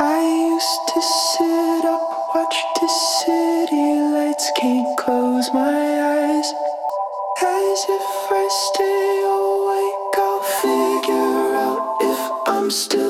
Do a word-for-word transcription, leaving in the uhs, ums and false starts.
I used to sit up, watch the city lights, can't close my eyes. As if I stay awake, I'll figure out if I'm still